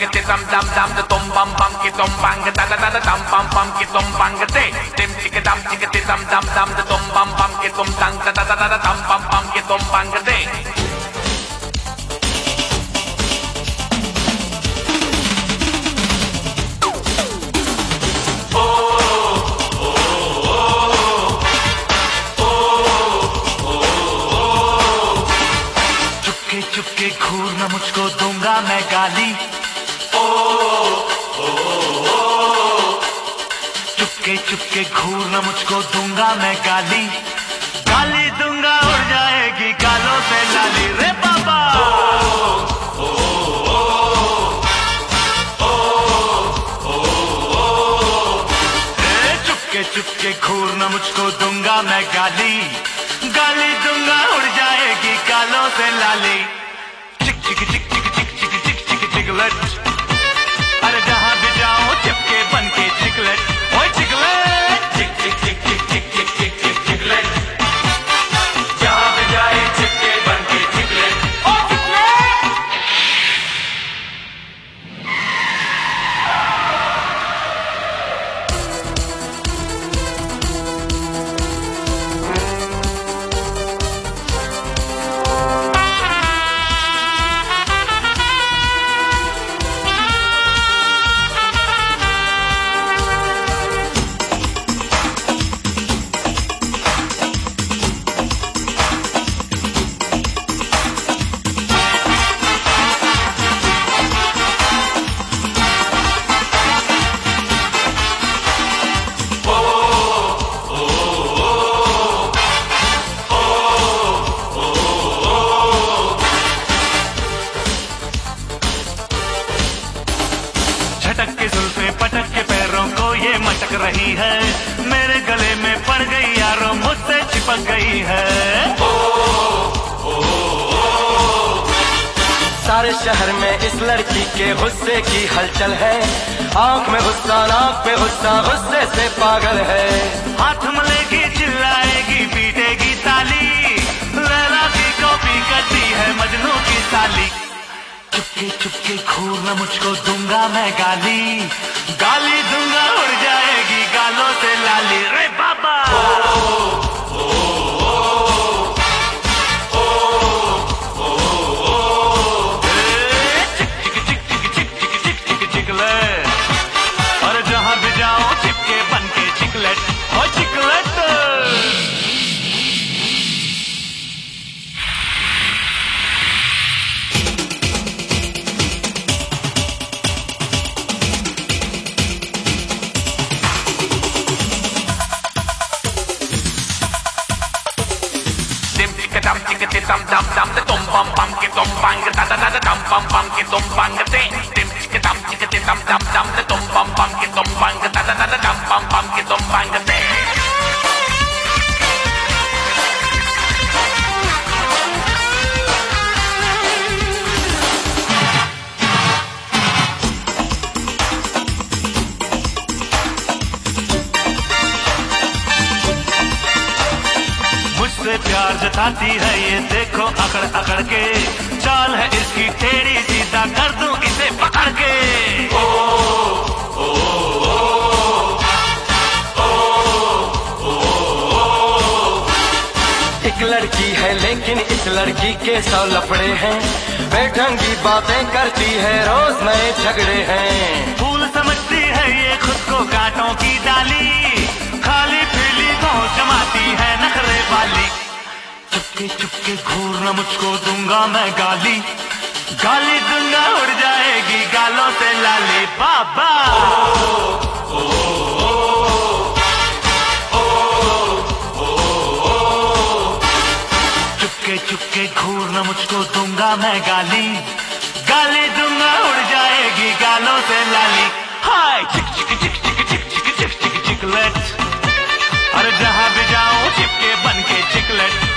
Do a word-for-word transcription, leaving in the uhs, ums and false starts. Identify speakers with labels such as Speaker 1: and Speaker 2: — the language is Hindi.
Speaker 1: chicka ti dum dum dum the dum bum bum ki dum bang da da da da dum bum bum ki dum bang te dim chicka dum chicka ti dum dum dum the dum bum bum ki dum dang da da da da dum bum bum ki dum bang te
Speaker 2: चुपके घूरना मुझको दूंगा मैं गाली ओ, ओ, ओ, ओ। चुपके चुपके घूरना मुझको दूंगा मैं गाली गाली दूंगा उड़ जाएगी गालों से लाली रे बाबा ओ, ओ, ओ, ओ, ओ, ओ। ए, चुपके चुपके घूरना मुझको दूंगा मैं गाली गाली दूंगा उड़ जाएगी गालों से लाली अरे जहां भी जाओ चिपके बन के चिकलेट ओए चिकलेट चिक चिक चिक चिक चिक चिक चिक चिक चिकलेट जहां भी जाए चिपके बन के चिकलेट ओ चिकलेट झटक के जुल्फे पटक के पैरों को ये मटक रही है मेरे गले में पड़ गई यारों मुझसे चिपक गई है ओ, ओ, ओ।
Speaker 3: सारे शहर में इस लड़की के गुस्से की हलचल है आंख में गुस्सा नाक पे गुस्सा गुस्से से पागल है
Speaker 2: हाथ मलेगी चिल्लाएगी पीटेगी ताली लैला की कॉपी करती है मजनू की साली चुपके चुपके घूरना मुझको दूंगा मैं गाली गाली दूंगा उड़ जाएगी गालों से लाली रे बाबा ओ, ओ, ओ, ओ, ओ, ओ, ओ। चिक चिक चिक चिक चिक चिक चिक चिक चिकलेट और जहां भी जाओ चिपके बन के चिकलेट ओ chiclet
Speaker 1: dum chicka ti dum dum dum the dum bum bum ki dum bang da da da da dum bum bum ki dum bang te dim chicka dum chicka ti dum dum dum the dum bum bum ki dum bang da da da da dum bum bum ki dum bang te
Speaker 2: मुझसे प्यार जताती है ये देखो अकड़ अकड़ के चाल है इसकी टेढ़ी सीधा कर दूं इसे पकड़ के ओ, ओ, ओ, ओ, ओ, ओ।
Speaker 3: एक लड़की है लेकिन इस लड़की के सौ लफड़े हैं बेढंगी बातें करती है रोज नए झगड़े हैं
Speaker 2: फूल समझती है ये खुद को कांटों की डाली खाली पीली पहुंच जमाती है नखरे वाली चुपके चुपके घूरना मुझको दूंगा मैं गाली गाली दूंगा उड़ जाएगी गालों से लाली बाबा ओ, ओ, ओ, ओ, ओ, ओ। चुपके चुपके घूरना मुझको दूंगा मैं गाली गाली दूंगा उड़ जाएगी गालों से लाली हाय चिक चिक चिक चिक चिक चिक चिक चिक चिकलेट अरे जहां भी जाऊं चिपके बन के चिकलेट